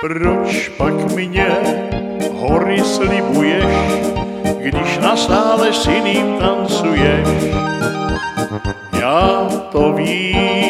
Proč pak mě hory slibuješ, když nastále s jiným tancuješ? Já to vím.